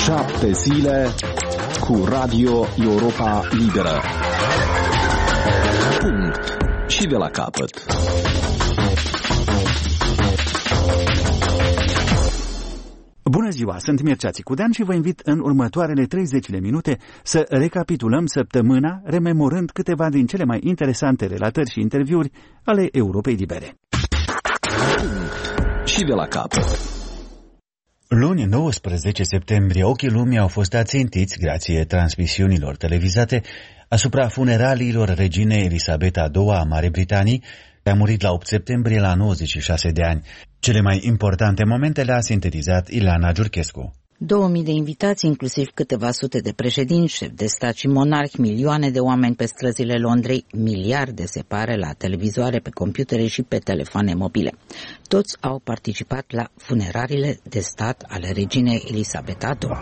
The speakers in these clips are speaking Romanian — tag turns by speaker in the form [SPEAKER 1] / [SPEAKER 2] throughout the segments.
[SPEAKER 1] 7 zile cu Radio Europa Liberă. Punct. Și de la capăt.
[SPEAKER 2] Bună ziua, sunt Mircea Țicudean și vă invit în următoarele 30 de minute să recapitulăm săptămâna, rememorând câteva din cele mai interesante relatări și interviuri ale Europei Libere.
[SPEAKER 1] Și de la capăt.
[SPEAKER 3] Luni, 19 septembrie, ochii lumii au fost ațintiți, grație transmisiunilor televizate, asupra funeraliilor reginei Elisabeta II a Marii Britanii, care a murit la 8 septembrie la 96 de ani. Cele mai importante momente le-a sintetizat Ileana Giurchescu.
[SPEAKER 4] 2000 de invitați, inclusiv câteva sute de președinți, șefi de stat și monarhi, milioane de oameni pe străzile Londrei, miliarde se pare la televizoare, pe computere și pe telefoane mobile. Toți au participat la funerariile de stat ale reginei Elisabeta II.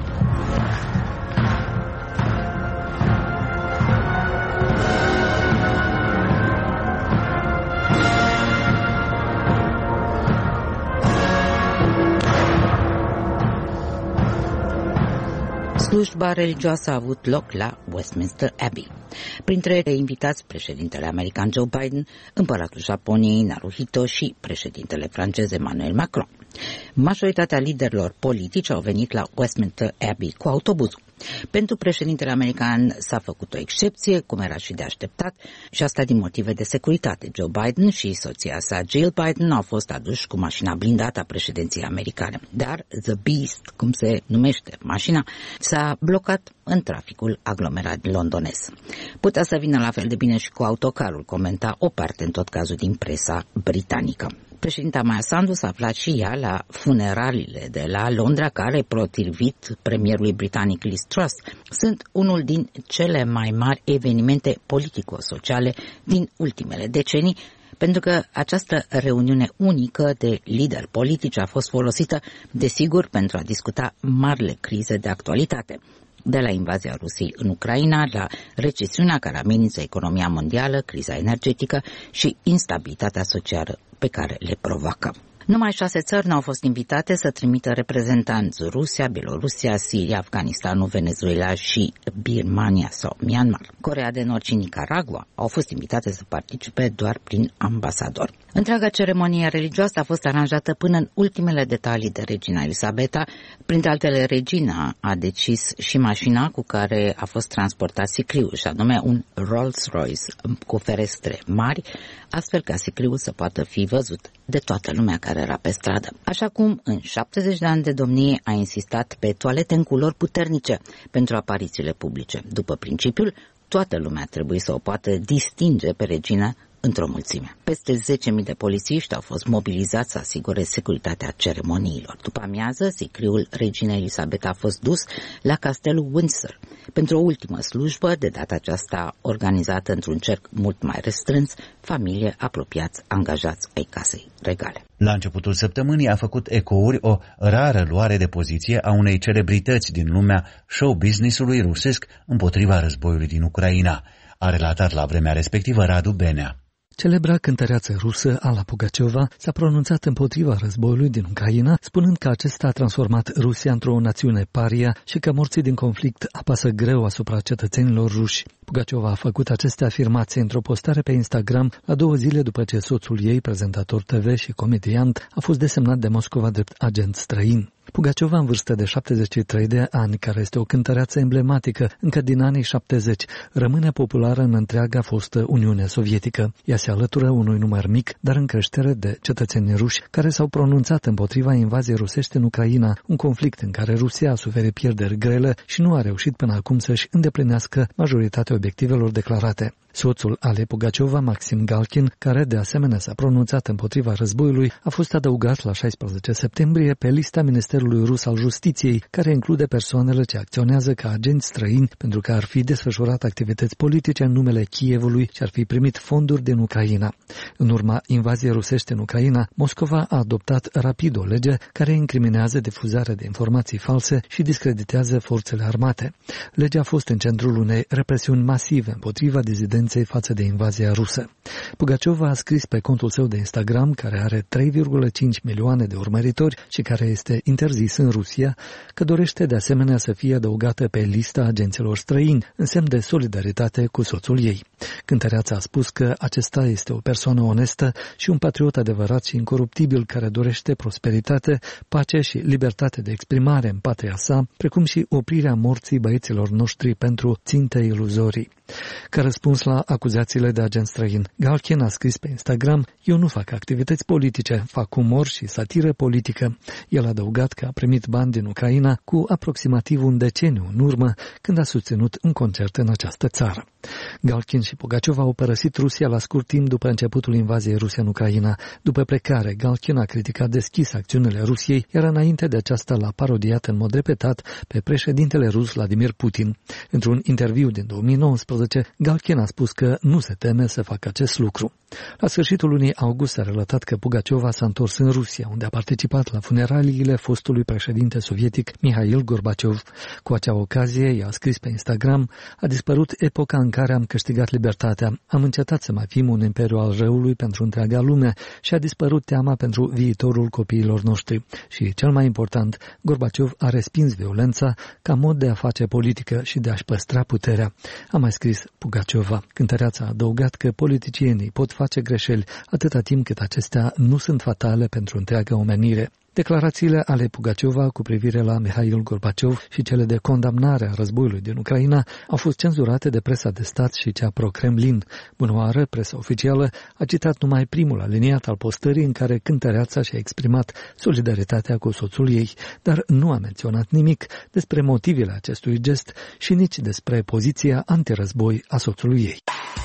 [SPEAKER 4] Slujba religioasă a avut loc la Westminster Abbey. Printre invitați, președintele american Joe Biden, împăratul Japoniei Naruhito și președintele francez Emmanuel Macron. Majoritatea liderilor politici au venit la Westminster Abbey cu autobuzul. Pentru președintele american s-a făcut o excepție, cum era și de așteptat, și asta din motive de securitate. Joe Biden și soția sa Jill Biden au fost aduși cu mașina blindată a președinției americane. Dar The Beast, cum se numește mașina, s-a blocat în traficul aglomerat londonez. Putea să vină la fel de bine și cu autocarul, comenta o parte în tot cazul din presa britanică. Președinta Maya Sandu s-a aflat și ea la funeraliile de la Londra, care, potrivit premierului britanic Liz Truss, sunt unul din cele mai mari evenimente politico-sociale din ultimele decenii, pentru că această reuniune unică de lideri politici a fost folosită, desigur, pentru a discuta marile crize de actualitate, de la invazia Rusiei în Ucraina, la recesiunea care amenință economia mondială, criza energetică și instabilitatea socială pe care le provoacă. Numai 6 țări n-au fost invitate să trimită reprezentanți: Rusia, Bielorusia, Siria, Afganistanul, Venezuela și Birmania sau Myanmar. Coreea de Nord și Nicaragua au fost invitate să participe doar prin ambasador. Întreaga ceremonie religioasă a fost aranjată până în ultimele detalii de regina Elisabeta. Printre altele, regina a decis și mașina cu care a fost transportat sicriul, și anume un Rolls-Royce cu ferestre mari, astfel ca sicriul să poată fi văzut de toată lumea care era pe stradă. Așa cum în 70 de ani de domnie a insistat pe toalete în culori puternice pentru aparițiile publice. După principiul, toată lumea trebuie să o poată distinge pe regină într-o mulțime. Peste 10.000 de polițiști au fost mobilizați să asigure securitatea ceremoniilor. După amiază, sicriul reginei Elisabeta a fost dus la castelul Windsor pentru o ultimă slujbă, de data aceasta organizată într-un cerc mult mai restrâns, familie, apropiați, angajați ai casei regale.
[SPEAKER 3] La începutul săptămânii a făcut ecouri o rară luare de poziție a unei celebrități din lumea show-business-ului rusesc împotriva războiului din Ucraina, a relatat la vremea respectivă Radu Benea.
[SPEAKER 5] Celebra cântăreață rusă Alla Pugaciova s-a pronunțat împotriva războiului din Ucraina, spunând că acesta a transformat Rusia într-o națiune paria și că morții din conflict apasă greu asupra cetățenilor ruși. Pugaciova a făcut aceste afirmații într-o postare pe Instagram la 2 zile după ce soțul ei, prezentator TV și comediant, a fost desemnat de Moscova drept agent străin. Pugaciova, în vârstă de 73 de ani, care este o cântăreață emblematică încă din anii 70, rămâne populară în întreaga fostă Uniune Sovietică. Ea se alătură unui număr mic, dar în creștere, de cetățeni ruși care s-au pronunțat împotriva invaziei rusești în Ucraina, un conflict în care Rusia a suferit pierderi grele și nu a reușit până acum să-și îndeplinească majoritatea obiectivelor declarate. Soțul Alei Pugaciova, Maxim Galkin, care de asemenea s-a pronunțat împotriva războiului, a fost adăugat la 16 septembrie pe lista Ministerului Rus al Justiției, care include persoanele ce acționează ca agenți străini pentru că ar fi desfășurat activități politice în numele Kievului și ar fi primit fonduri din Ucraina. În urma invaziei rusești în Ucraina, Moscova a adoptat rapid o lege care incriminează difuzarea de informații false și discreditează forțele armate. Legea a fost în centrul unei represiuni masive împotriva dizidenților violenței față de invazia rusă. Pugaciova a scris pe contul său de Instagram, care are 3,5 milioane de urmăritori și care este interzis în Rusia, că dorește de asemenea să fie adăugată pe lista agenților străini, în semn de solidaritate cu soțul ei. Cântăreața a spus că acesta este o persoană onestă și un patriot adevărat și incoruptibil care dorește prosperitate, pace și libertate de exprimare în patria sa, precum și oprirea morții băieților noștri pentru ținte iluzorii. Ca răspuns la acuzațiile de agent străin, Galkin a scris pe Instagram: "Eu nu fac activități politice, fac umor și satiră politică." El a adăugat că a primit bani din Ucraina cu aproximativ un deceniu în urmă, când a susținut un concert în această țară. Galkin și Pugaciova au părăsit Rusia la scurt timp după începutul invaziei ruse în Ucraina. După plecare, Galkin a criticat deschis acțiunile Rusiei, iar înainte de aceasta l-a parodiat în mod repetat pe președintele rus Vladimir Putin. Într-un interviu din 2019, Galkin a spus că nu se teme să facă acest lucru. La sfârșitul lunii august a relatat că Pugaciova s-a întors în Rusia, unde a participat la funeraliile fostului președinte sovietic Mihail Gorbaciov. Cu acea ocazie, i-a scris pe Instagram: "A dispărut epoca în care am câștigat libertatea, am încetat să mai fim un imperiu al răului pentru întreaga lume și a dispărut teama pentru viitorul copiilor noștri. Și, cel mai important, Gorbaciov a respins violența ca mod de a face politică și de a-și păstra puterea", a mai scris Pugaciova. Cântăreața a adăugat că politicienii pot face greșeli atâta timp cât acestea nu sunt fatale pentru întreaga omenire. Declarațiile ale Pugaciova cu privire la Mihail Gorbaciov și cele de condamnare a războiului din Ucraina au fost cenzurate de presa de stat și cea pro-Kremlin. Bunoară, presa oficială a citat numai primul aliniat al postării în care cântăreața și-a exprimat solidaritatea cu soțul ei, dar nu a menționat nimic despre motivele acestui gest și nici despre poziția antirăzboi a soțului ei.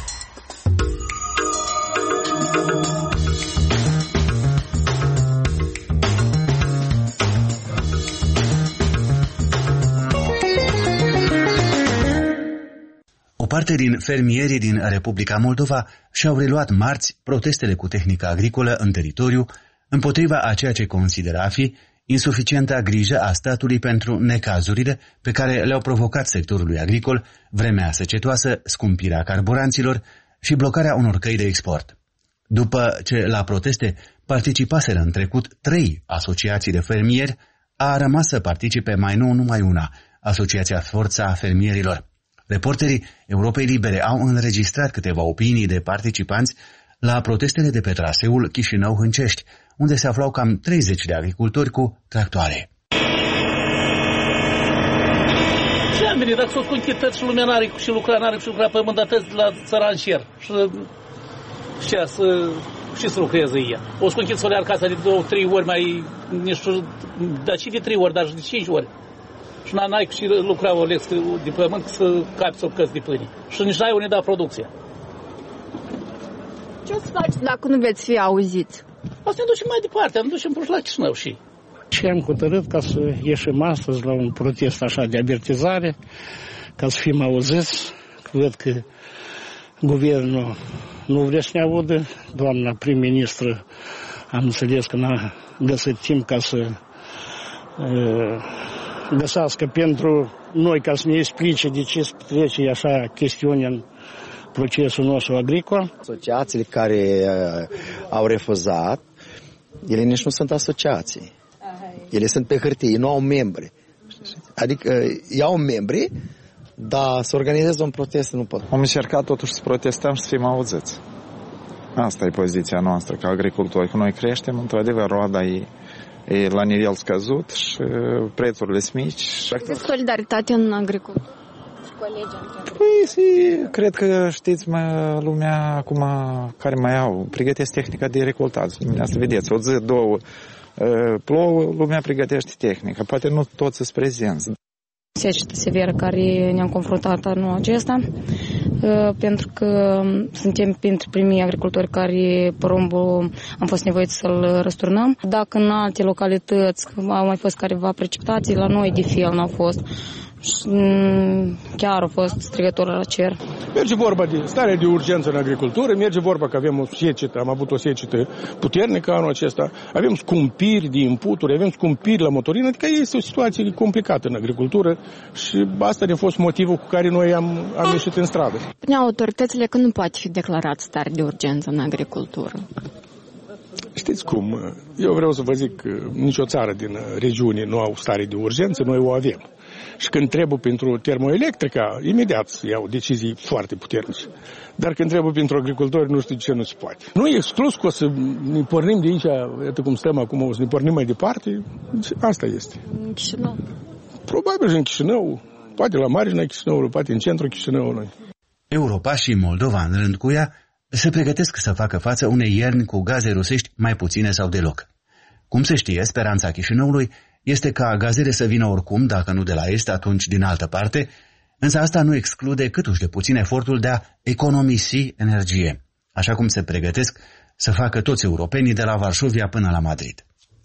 [SPEAKER 3] O parte din fermierii din Republica Moldova și-au reluat marți protestele cu tehnica agricolă în teritoriu împotriva a ceea ce consideră a fi insuficienta grijă a statului pentru necazurile pe care le-au provocat sectorului agricol, vremea secetoasă, scumpirea carburanților și blocarea unor căi de export. După ce la proteste participaseră în trecut 3 asociații de fermieri, a rămas să participe mai nou numai una, Asociația Forța Fermierilor. Reporterii Europei Libere au înregistrat câteva opinii de participanți la protestele de pe traseul Chișinău-Hâncești, unde se aflau cam 30 de agricultori cu tractoare.
[SPEAKER 6] Ce am venit, dacă s-o conchități și lumea n-are și lucra, n-are și lucra pământătăți la țăranșier și să lucreze ea. O sconchit solear casa de 2-3 ori mai, nu știu, dar și de 3 ori, dar și de 5 ori. Și n-ai și lucra o lex de pământ să capi să căți de pâine. Și nici n-ai unde da producția.
[SPEAKER 7] Ce o să faci dacă nu veți fi auziți?
[SPEAKER 6] O să ne ducem mai departe, ne ducem până la Chișinău și.
[SPEAKER 8] Și am hotărât ca să ieșim astăzi la un protest așa de avertizare, ca să fim auziți. Văd că guvernul nu vrea să ne audă. Doamna prim-ministră am înțeles că n-a găsit timp ca să găsească pentru noi ca să ne explice de ce se trece așa chestiuni în procesul nostru agricol.
[SPEAKER 9] Asociațiile care au refuzat, ele nici nu sunt asociații. Ele sunt pe hârtie, nu au membri. Adică iau membri, dar să organizeze un protest nu pot.
[SPEAKER 10] Am încercat totuși să protestăm și să fim auziți. Asta e poziția noastră ca agricultori. Că noi creștem, într-adevăr, roada e la nivel scăzut și prețurile sunt mici.
[SPEAKER 7] Solidaritate în agricultură.
[SPEAKER 10] Păi, cred că știți, lumea acum care mai au, pregătesc tehnica de recoltat. Asta vedeți, o zi, 2 plouă, lumea pregătește tehnica. Poate nu toți sunt prezenți.
[SPEAKER 11] Secetă severă care ne-am confruntat anul acesta, pentru că suntem printre primii agricultori care porumbul am fost nevoiți să-l răsturnăm. Dacă în alte localități au mai fost careva precipitații, la noi de fel n-au fost. Și chiar a fost strigător la cer.
[SPEAKER 12] Merge vorba de stare de urgență în agricultură, merge vorba că avem o secetă, am avut o secetă puternică anul acesta, avem scumpiri de inputuri, avem scumpiri la motorină, adică este o situație complicată în agricultură și asta a fost motivul cu care noi am ieșit în stradă.
[SPEAKER 7] Spuneau autoritățile că nu poate fi declarat stare de urgență în agricultură.
[SPEAKER 12] Știți cum? Eu vreau să vă zic că nicio țară din regiune nu au stare de urgență, noi o avem. Și când trebuie pentru termoelectrica, imediat se iau decizii foarte puternice. Dar când trebuie pentru agricultori, nu știu de ce nu se poate. Nu e exclus că o să ne pornim de aici, iată cum stăm acum, o să ne pornim mai departe. Asta este.
[SPEAKER 7] În Chișinău?
[SPEAKER 12] Probabil și în Chișinău, poate la marginea Chișinăului, poate în centrul Chișinăului.
[SPEAKER 3] Europa și Moldova, în rând cu ea, se pregătesc să facă față unei ierni cu gaze rusești mai puține sau deloc. Cum se știe, speranța Chișinăului este ca gazele să vină oricum, dacă nu de la est, atunci din altă parte, însă asta nu exclude câtuși de puțin efortul de a economisi energie, așa cum se pregătesc să facă toți europenii de la Varșovia până la Madrid.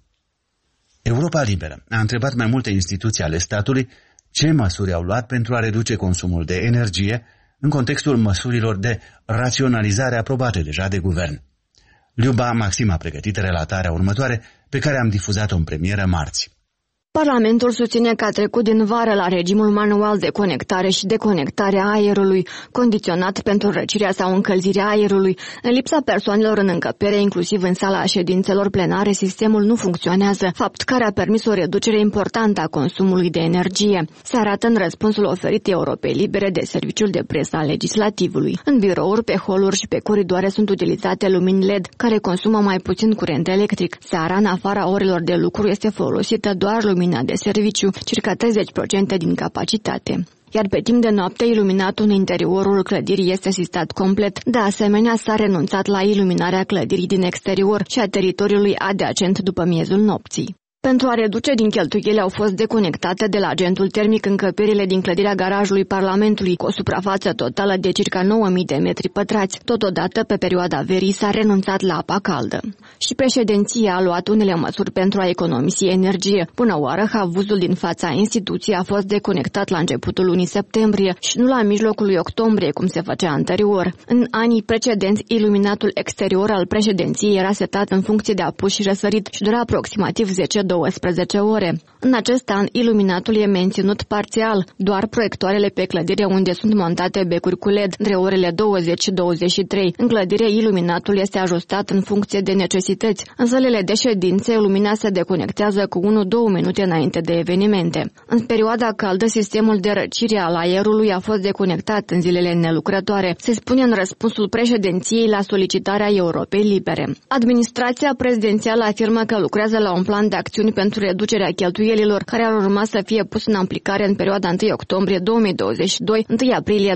[SPEAKER 3] Europa Liberă a întrebat mai multe instituții ale statului ce măsuri au luat pentru a reduce consumul de energie în contextul măsurilor de raționalizare aprobate deja de guvern. Liuba Maxim a pregătit relatarea următoare, pe care am difuzat-o în premieră marți.
[SPEAKER 7] Parlamentul susține că a trecut din vară la regimul manual de conectare și deconectare a aerului, condiționat pentru răcirea sau încălzirea aerului. În lipsa persoanelor în încăpere, inclusiv în sala ședințelor plenare, sistemul nu funcționează, fapt care a permis o reducere importantă a consumului de energie. Se arată în răspunsul oferit Europei Libere de Serviciul de Presă al Legislativului. În birouri, pe holuri și pe coridoare sunt utilizate lumini LED, care consumă mai puțin curent electric. Seara, în afara orelor de lucru, este folosită doar lumina de serviciu, circa 30% din capacitate. Iar pe timp de noapte, iluminatul în interiorul clădirii este asistat complet. De asemenea, s-a renunțat la iluminarea clădirii din exterior și a teritoriului adiacent după miezul nopții. Pentru a reduce din cheltuieli au fost deconectate de la agentul termic încăperile din clădirea garajului Parlamentului, cu o suprafață totală de circa 9.000 de metri pătrați. Totodată, pe perioada verii s-a renunțat la apa caldă. Și președinția a luat unele măsuri pentru a economisi energie. Până oară, havuzul din fața instituției a fost deconectat la începutul lunii septembrie și nu la mijlocul lui octombrie, cum se făcea anterior. În anii precedenți, iluminatul exterior al președinției era setat în funcție de apus și răsărit și dura aproximativ 10-12 ore. În acest an, iluminatul e menținut parțial, doar proiectoarele pe clădire unde sunt montate becuri cu LED între orele 20 și 23. În clădire, iluminatul este ajustat în funcție de necesități. În sălile de ședințe, lumina se deconectează cu 1-2 minute înainte de evenimente. În perioada caldă, sistemul de răcire al aerului a fost deconectat în zilele nelucrătoare, se spune în răspunsul președinției la solicitarea Europei Libere. Administrația prezidențială afirmă că lucrează la un plan de acțiuni pentru reducerea cheltuielilor, care ar urma să fie pus în aplicare în perioada 1 octombrie 2022, 1 aprilie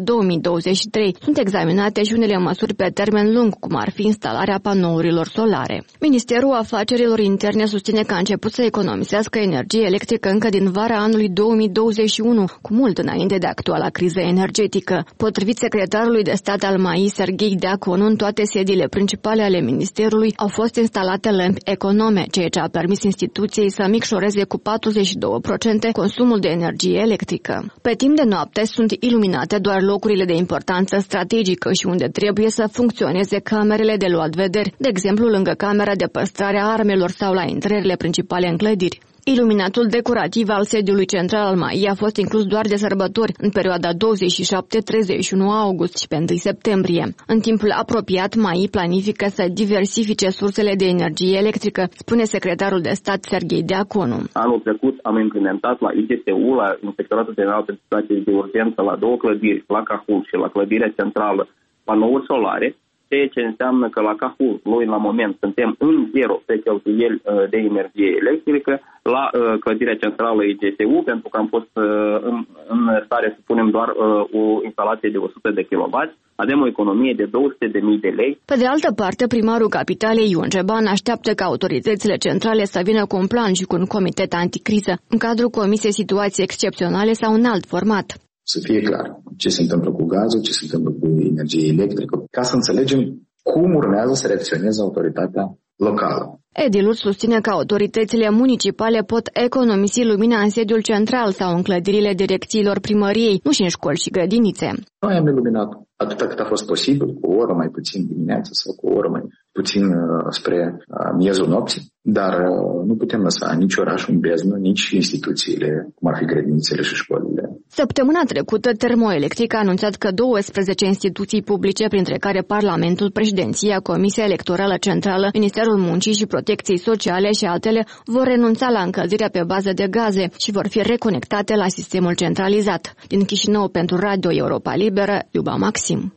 [SPEAKER 7] 2023. Sunt examinate și unele măsuri pe termen lung, cum ar fi instalarea panourilor solare. Ministerul Afacerilor Interne susține că a început să economisească energie electrică încă din vara anului 2021, cu mult înainte de actuala criză energetică. Potrivit secretarului de stat al MAI, Serghei Deaconu, în toate sediile principale ale ministerului au fost instalate lămpi econome, ceea ce a permis instituției să micșoreze cu 42% consumul de energie electrică. Pe timp de noapte sunt iluminate doar locurile de importanță strategică și unde trebuie să funcționeze camerele de luat vederi, de exemplu lângă camera de păstrare a armelor sau la intrările principale în clădiri. Iluminatul decorativ al sediului central al MAI a fost inclus doar de sărbători, în perioada 27-31 august și pe 1 septembrie. În timpul apropiat, MAI planifică să diversifice sursele de energie electrică, spune secretarul de stat Serghei Deaconu.
[SPEAKER 13] Anul trecut am implementat la IGTU, la Inspectoratul General pentru Situații de Urgență, la 2 clădiri, la Cahul și la clădirea centrală, panouri solare, ceea ce înseamnă că la Cahul, noi la moment suntem în zero pe cheltuieli de energie electrică, la clădirea centrală IGTU, pentru că am fost în stare să punem doar o instalație de 100 de kW, avem o economie de 200.000 de lei.
[SPEAKER 7] Pe de altă parte, primarul capitalei Ion Ceban așteaptă ca autoritățile centrale să vină cu un plan și cu un comitet anticriză, în cadrul Comisiei Situații Excepționale sau în alt format.
[SPEAKER 14] Să fie clar ce se întâmplă cu gazul, ce se întâmplă cu energie electrică, ca să înțelegem cum urmează să reacționeze autoritatea locală.
[SPEAKER 7] Edilul susține că autoritățile municipale pot economisi lumina în sediul central sau în clădirile direcțiilor primăriei, nu și în școli și grădinițe.
[SPEAKER 14] Noi am iluminat atât cât a fost posibil, cu o oră mai puțin dimineața sau cu o oră mai puțin spre miezul nopții, dar nu putem lăsa nici orașul în beznă, nici instituțiile, cum ar fi grădinițele și școlile.
[SPEAKER 7] Săptămâna trecută, Termoelectric a anunțat că 12 instituții publice, printre care Parlamentul, Președinția, Comisia Electorală Centrală, Ministerul Muncii și Protecției Sociale și altele, vor renunța la încălzirea pe bază de gaze și vor fi reconectate la sistemul centralizat. Din Chișinău pentru Radio Europa Liberă, Iuba Maxim.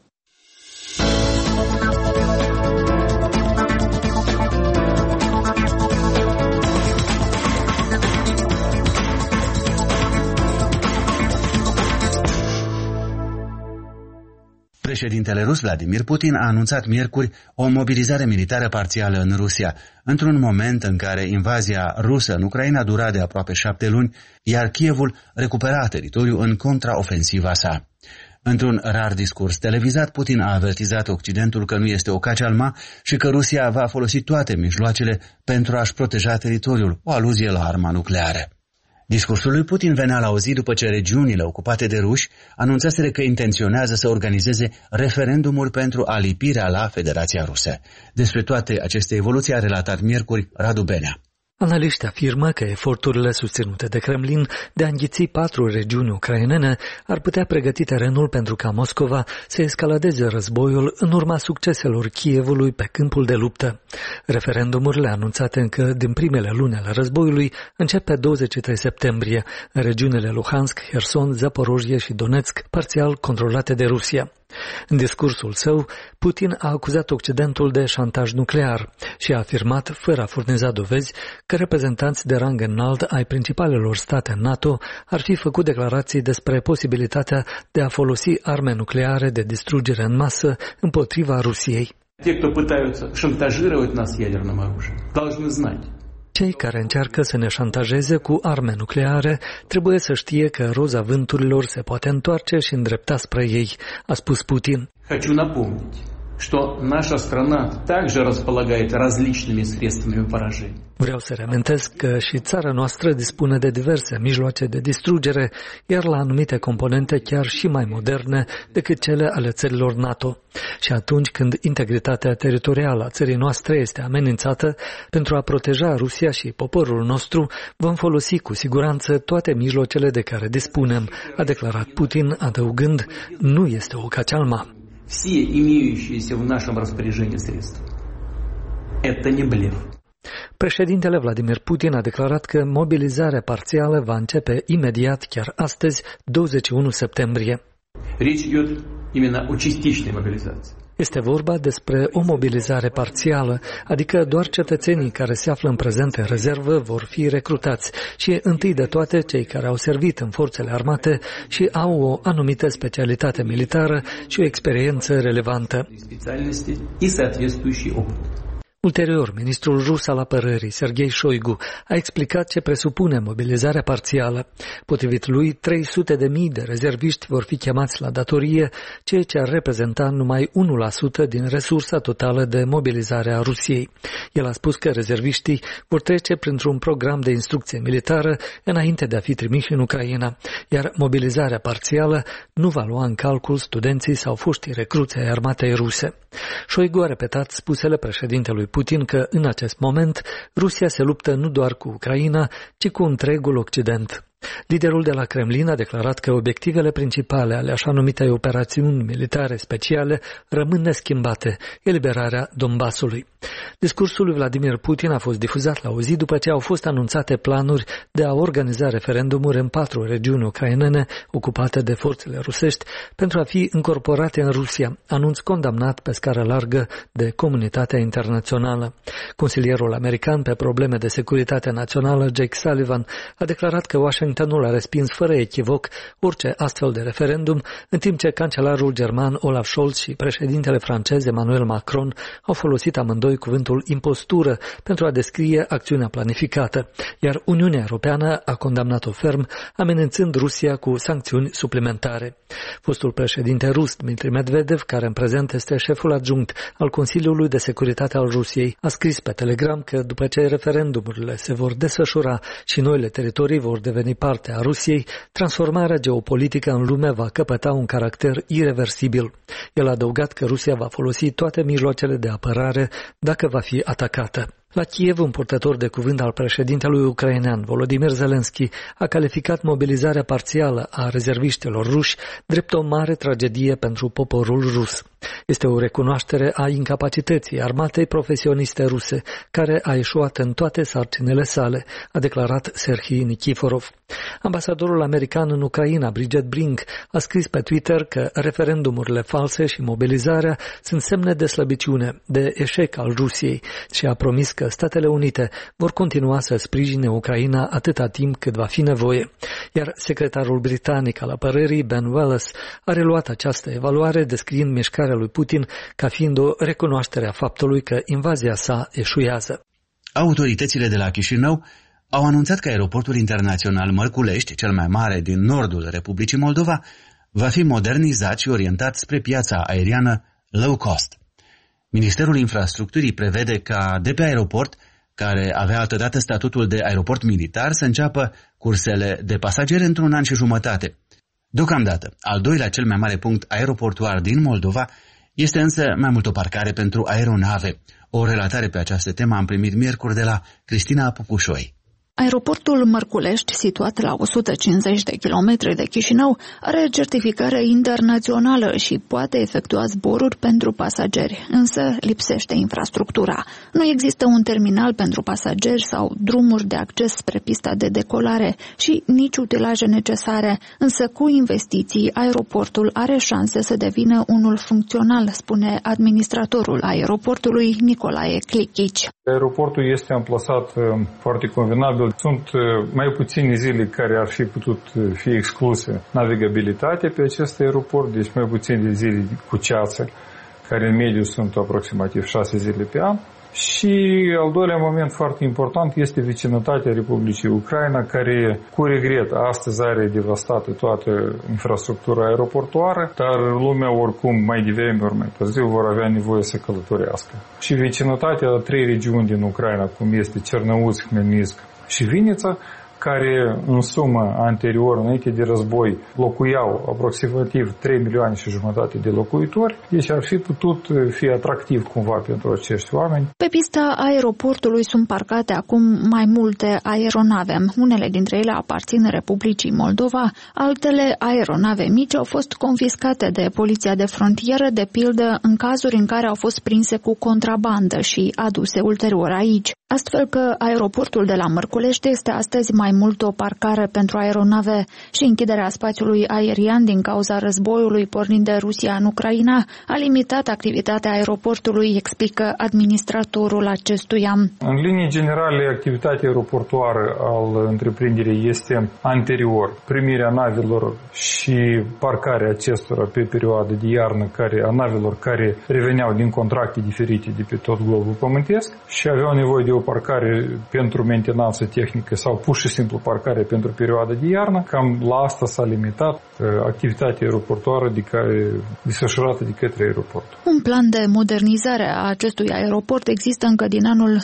[SPEAKER 3] Președintele rus Vladimir Putin a anunțat miercuri o mobilizare militară parțială în Rusia, într-un moment în care invazia rusă în Ucraina dura de aproape 7 luni, iar Kievul recupera teritoriu în contraofensiva sa. Într-un rar discurs televizat, Putin a avertizat Occidentul că nu este o cacealma și că Rusia va folosi toate mijloacele pentru a-și proteja teritoriul, o aluzie la arma nucleară. Discursul lui Putin venea la o zi după ce regiunile ocupate de ruși anunțaseră că intenționează să organizeze referendumuri pentru alipirea la Federația Rusă. Despre toate aceste evoluții a relatat miercuri Radu Benea.
[SPEAKER 5] Analiștii afirmă că eforturile susținute de Kremlin de a înghiți 4 regiuni ucrainene ar putea pregăti terenul pentru ca Moscova să escaladeze războiul în urma succeselor Kievului pe câmpul de luptă. Referendumurile anunțate încă din primele luni ale războiului încep pe 23 septembrie în regiunile Luhansk, Herson, Zaporozhye și Donetsk, parțial controlate de Rusia. În discursul său, Putin a acuzat Occidentul de șantaj nuclear și a afirmat, fără a furniza dovezi, că reprezentanți de rang înalt ai principalelor state NATO ar fi făcut declarații despre posibilitatea de a folosi arme nucleare de distrugere în masă împotriva Rusiei. Cei care încearcă să ne șantajeze cu arme nucleare trebuie să știe că roza vânturilor se poate întoarce și îndrepta spre ei, a spus Putin.
[SPEAKER 15] Хочу напомнить, что наша страна также располагает различными средствами поражения.
[SPEAKER 5] Vreau să reamintesc că și țara noastră dispune de diverse mijloace de distrugere, iar la anumite componente chiar și mai moderne decât cele ale țărilor NATO. Și atunci când integritatea teritorială a țării noastre este amenințată, pentru a proteja Rusia și poporul nostru, vom folosi cu siguranță toate mijloacele de care dispunem, a declarat Putin, adăugând, nu este o cacealma.
[SPEAKER 15] Все имеющиеся в нашем распоряжении средства. Это не блеф.
[SPEAKER 5] Președintele Vladimir Putin a declarat că mobilizarea parțială va începe imediat, chiar astăzi, 21 septembrie.
[SPEAKER 15] Речь идет именно о частичной мобилизации.
[SPEAKER 5] Este vorba despre o mobilizare parțială, adică doar cetățenii care se află în prezent în rezervă vor fi recrutați și întâi de toate cei care au servit în forțele armate și au o anumită specialitate militară și o experiență relevantă. Ulterior, ministrul rus al apărării, Sergei Shoigu, a explicat ce presupune mobilizarea parțială. Potrivit lui, 300.000 de rezerviști vor fi chemați la datorie, ceea ce ar reprezenta numai 1% din resursa totală de mobilizare a Rusiei. El a spus că rezerviștii vor trece printr-un program de instrucție militară înainte de a fi trimiși în Ucraina, iar mobilizarea parțială nu va lua în calcul studenții sau foștii recruți ai armatei ruse. Shoigu a repetat spusele președintelui Putin că în acest moment Rusia se luptă nu doar cu Ucraina, ci cu întregul Occident. Liderul de la Kremlin a declarat că obiectivele principale ale așa numitei operațiuni militare speciale rămân neschimbate, eliberarea Donbasului. Discursul lui Vladimir Putin a fost difuzat la o zi după ce au fost anunțate planuri de a organiza referendumuri în 4 regiuni ucrainene ocupate de forțele rusești pentru a fi incorporate în Rusia, anunț condamnat pe scară largă de comunitatea internațională. Consilierul american pe probleme de securitate națională, Jake Sullivan, a declarat că Washington Washingtonul a respins fără echivoc orice astfel de referendum, în timp ce cancelarul german Olaf Scholz și președintele francez Emmanuel Macron au folosit amândoi cuvântul impostură pentru a descrie acțiunea planificată, iar Uniunea Europeană a condamnat-o ferm, amenințând Rusia cu sancțiuni suplimentare. Fostul președinte rus Dmitry Medvedev, care în prezent este șeful adjunct al Consiliului de Securitate al Rusiei, a scris pe Telegram că după ce referendumurile se vor desfășura și noile teritorii vor deveni parte a Rusiei, transformarea geopolitică în lume va căpăta un caracter ireversibil. El a adăugat că Rusia va folosi toate mijloacele de apărare dacă va fi atacată. La Kiev, un purtător de cuvânt al președintelui ucrainean Volodymyr Zelensky a calificat mobilizarea parțială a rezerviștilor ruși drept o mare tragedie pentru poporul rus. Este o recunoaștere a incapacității armatei profesioniste ruse, care a eșuat în toate sarcinile sale, a declarat Serhii Nikiforov. Ambasadorul american în Ucraina, Bridget Brink, a scris pe Twitter că referendumurile false și mobilizarea sunt semne de slăbiciune, de eșec al Rusiei și a promis că Statele Unite vor continua să sprijine Ucraina atâta timp cât va fi nevoie. Iar secretarul britanic al apărării, Ben Wallace, a reluat această evaluare descriind mișcarea lui Putin ca fiind o recunoaștere a faptului că invazia sa eșuează.
[SPEAKER 3] Autoritățile de la Chișinău au anunțat că aeroportul internațional Mărculești, cel mai mare din nordul Republicii Moldova, va fi modernizat și orientat spre piața aeriană low cost. Ministerul Infrastructurii prevede ca de pe aeroport, care avea altădată statutul de aeroport militar, să înceapă cursele de pasageri într-un an și jumătate. Deocamdată, al doilea cel mai mare punct aeroportuar din Moldova este însă mai mult o parcare pentru aeronave. O relatare pe această temă am primit miercuri de la Cristina Pucușoi.
[SPEAKER 16] Aeroportul Mărculești, situat la 150 de kilometri de Chișinău, are certificare internațională și poate efectua zboruri pentru pasageri, însă lipsește infrastructura. Nu există un terminal pentru pasageri sau drumuri de acces spre pista de decolare și nici utilaje necesare, însă cu investiții aeroportul are șanse să devină unul funcțional, spune administratorul aeroportului Nicolae Clichici.
[SPEAKER 17] Aeroportul este amplasat foarte convenabil. Sunt mai puține zile care ar fi putut fi excluse navigabilitatea pe acest aeroport, deci mai puține zile cu ceață, care în mediu sunt aproximativ 6 zile pe an. Și al doilea moment foarte important este vecinătatea Republicii Ucraina, care cu regret astăzi are devastată toată infrastructura aeroportuară, dar lumea oricum mai devreme ori mai târziu vor avea nevoie să călătorească. Și vecinătatea a 3 regiuni din Ucraina, cum este Cernăuți, Hmelnitsk și Vinița, care în sumă anterior, înainte de război, locuiau aproximativ 3 milioane și jumătate de locuitori, deci ar fi putut fi atractiv cumva pentru acești oameni.
[SPEAKER 16] Pe pista aeroportului sunt parcate acum mai multe aeronave. Unele dintre ele aparțin Republicii Moldova, altele aeronave mici au fost confiscate de poliția de frontieră, de pildă în cazuri în care au fost prinse cu contrabandă și aduse ulterior aici. Astfel că aeroportul de la Mărculești este astăzi mai mult o parcare pentru aeronave și închiderea spațiului aerian din cauza războiului pornind de Rusia în Ucraina a limitat activitatea aeroportului, explică administratorul acestuia.
[SPEAKER 17] În linii generale, activitatea aeroportuară al întreprinderii este anterior. Primirea navelor și parcarea acestora pe perioadă de iarnă a navelor care reveneau din contracte diferite de pe tot globul pământesc și aveau nevoie de o parcare pentru mentenanță tehnică sau pur și simplu parcare pentru perioada de iarnă. Cam la asta s-a limitat activitatea aeroportuară desfășurată de către aeroport.
[SPEAKER 16] Un plan de modernizare a acestui aeroport există încă din anul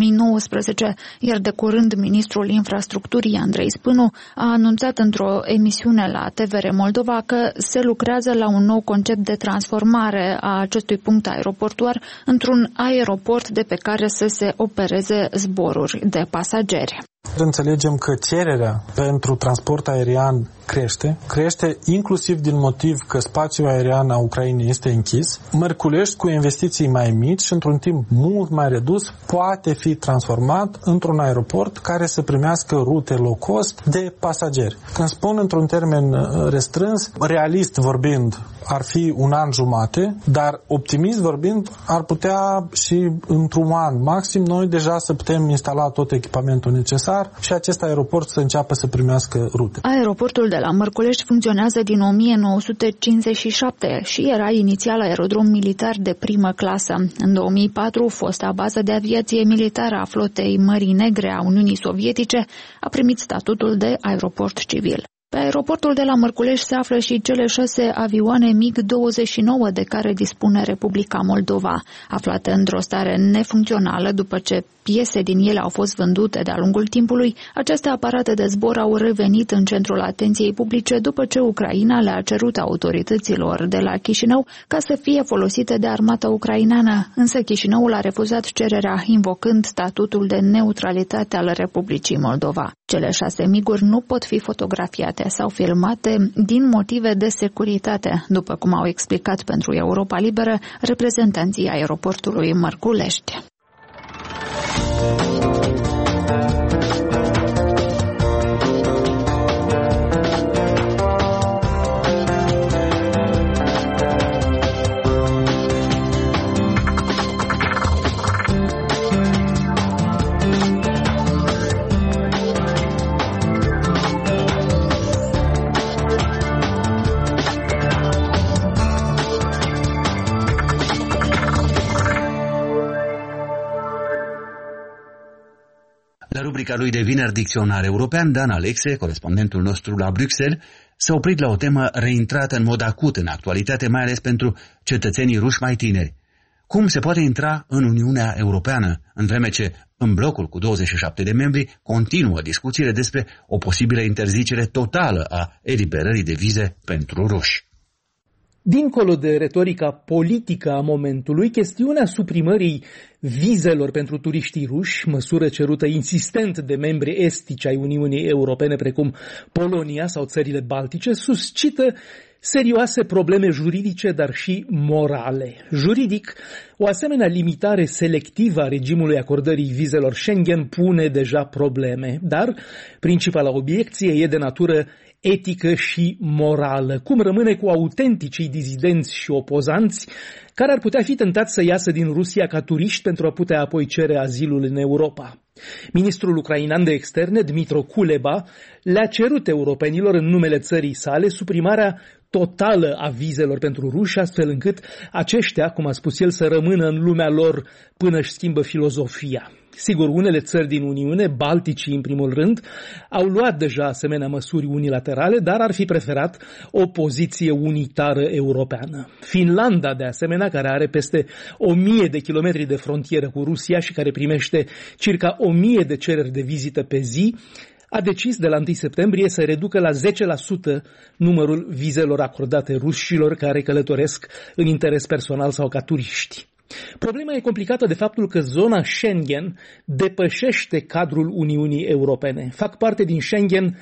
[SPEAKER 16] 2019, iar de curând ministrul infrastructurii Andrei Spânu a anunțat într-o emisiune la TVR Moldova că se lucrează la un nou concept de transformare a acestui punct aeroportuar într-un aeroport de pe care să se opereze zboruri de pasageri.
[SPEAKER 18] Înțelegem că cererea pentru transport aerian crește inclusiv din motiv că spațiul aerian a Ucrainei este închis. Mărculești, cu investiții mai mici și într-un timp mult mai redus, poate fi transformat într-un aeroport care să primească rute low cost de pasageri. Când spun într-un termen restrâns, realist vorbind, ar fi un an jumate, dar optimist vorbind, ar putea și într-un an maxim noi deja să putem instala tot echipamentul necesar și acest aeroport să înceapă să primească rute.
[SPEAKER 16] Aeroportul de la Mărculești funcționează din 1957 și era inițial aerodrom militar de primă clasă. În 2004, fosta bază de aviație militară a flotei Mării Negre a Uniunii Sovietice a primit statutul de aeroport civil. Pe aeroportul de la Mărculești se află și cele 6 avioane MiG-29 de care dispune Republica Moldova, aflate într-o stare nefuncțională după ce piese din ele au fost vândute de-a lungul timpului. Aceste aparate de zbor au revenit în centrul atenției publice după ce Ucraina le-a cerut autorităților de la Chișinău ca să fie folosite de armata ucraineană, însă Chișinăul a refuzat cererea, invocând statutul de neutralitate al Republicii Moldova. Cele 6 miguri nu pot fi fotografiate sau filmate din motive de securitate, după cum au explicat pentru Europa Liberă reprezentanții aeroportului Mărculești.
[SPEAKER 3] La rubrica lui de vineri Dicționar European, Dan Alexe, corespondentul nostru la Bruxelles, s-a oprit la o temă reintrată în mod acut în actualitate, mai ales pentru cetățenii ruși mai tineri. Cum se poate intra în Uniunea Europeană, în vreme ce, în blocul cu 27 de membri, continuă discuțiile despre o posibilă interzicere totală a eliberării de vize pentru ruși?
[SPEAKER 19] Dincolo de retorica politică a momentului, chestiunea suprimării vizelor pentru turiștii ruși, măsură cerută insistent de membri estici ai Uniunii Europene precum Polonia sau țările Baltice, suscită serioase probleme juridice, dar și morale. Juridic, o asemenea limitare selectivă a regimului acordării vizelor Schengen pune deja probleme, dar principala obiecție e de natură etică și morală. Cum rămâne cu autenticii dizidenți și opozanți care ar putea fi tentați să iasă din Rusia ca turiști pentru a putea apoi cere azilul în Europa? Ministrul ucrainean de externe, Dmytro Kuleba, le-a cerut europenilor în numele țării sale suprimarea totală a vizelor pentru ruși, astfel încât aceștia, cum a spus el, să rămână în lumea lor până își schimbă filozofia. Sigur, unele țări din Uniune, Balticii în primul rând, au luat deja asemenea măsuri unilaterale, dar ar fi preferat o poziție unitară europeană. Finlanda, de asemenea, care are peste 1000 de kilometri de frontieră cu Rusia și care primește circa 1000 de cereri de vizită pe zi, a decis de la 1 septembrie să reducă la 10% numărul vizelor acordate rușilor care călătoresc în interes personal sau ca turiști. Problema e complicată de faptul că zona Schengen depășește cadrul Uniunii Europene. Fac parte din Schengen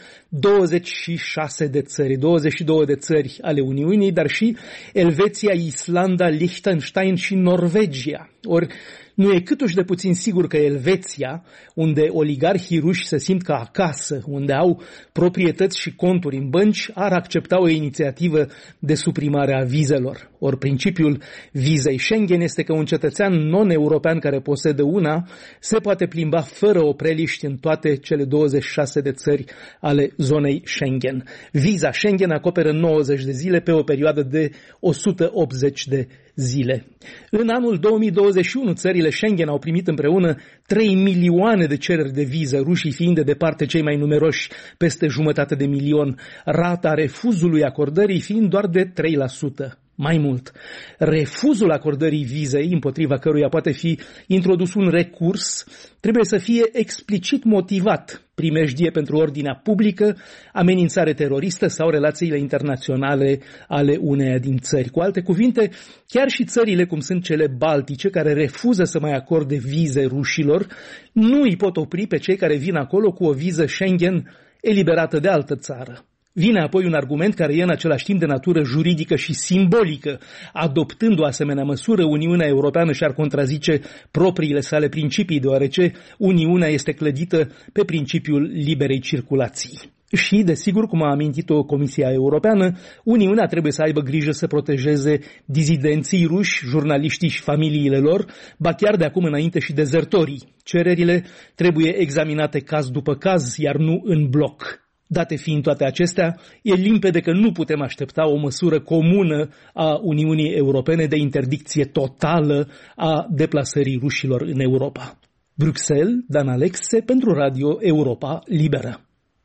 [SPEAKER 19] 26 de țări, 22 de țări ale Uniunii, dar și Elveția, Islanda, Liechtenstein și Norvegia. Ori nu e câtuși de puțin sigur că Elveția, unde oligarhii ruși se simt ca acasă, unde au proprietăți și conturi în bănci, ar accepta o inițiativă de suprimare a vizelor. Ori principiul vizei Schengen este că un cetățean non-european care posedă una se poate plimba fără opreliști în toate cele 26 de țări ale zonei Schengen. Viza Schengen acoperă 90 de zile pe o perioadă de 180 de zile. În anul 2021, țările Schengen au primit împreună 3 milioane de cereri de viză, rușii fiind de departe cei mai numeroși, peste 500 de milioane, rata refuzului acordării fiind doar de 3%. Mai mult, refuzul acordării vizei, împotriva căruia poate fi introdus un recurs, trebuie să fie explicit motivat, primejdie pentru ordinea publică, amenințare teroristă sau relațiile internaționale ale uneia din țări. Cu alte cuvinte, chiar și țările cum sunt cele baltice, care refuză să mai acorde vize rușilor, nu îi pot opri pe cei care vin acolo cu o viză Schengen eliberată de altă țară. Vine apoi un argument care e în același timp de natură juridică și simbolică. Adoptând o asemenea măsură, Uniunea Europeană și-ar contrazice propriile sale principii, deoarece Uniunea este clădită pe principiul liberei circulații. Și, desigur, cum a amintit-o Comisia Europeană, Uniunea trebuie să aibă grijă să protejeze dizidenții ruși, jurnaliștii și familiile lor, ba chiar de acum înainte și dezertorii. Cererile trebuie examinate caz după caz, iar nu în bloc. Date fiind toate acestea, e limpede că nu putem aștepta o măsură comună a Uniunii Europene de interdicție totală a deplasării rușilor în Europa. Bruxelles, Dan Alexe, pentru Radio Europa Liberă.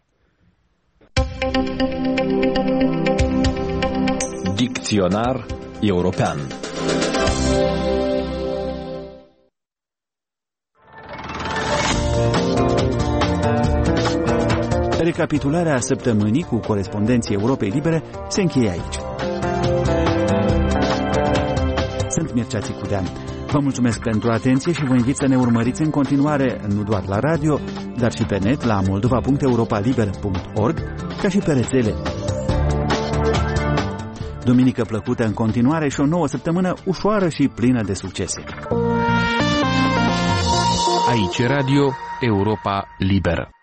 [SPEAKER 1] Dicționar european.
[SPEAKER 2] Recapitularea săptămânii cu corespondenții Europei Libere se încheie aici. Sunt Mircea Țicudean. Vă mulțumesc pentru atenție și vă invit să ne urmăriți în continuare nu doar la radio, dar și pe net la moldova.europaliber.org, ca și pe rețele. Duminică plăcută în continuare și o nouă săptămână ușoară și plină de succese.
[SPEAKER 1] Aici Radio Europa Liberă.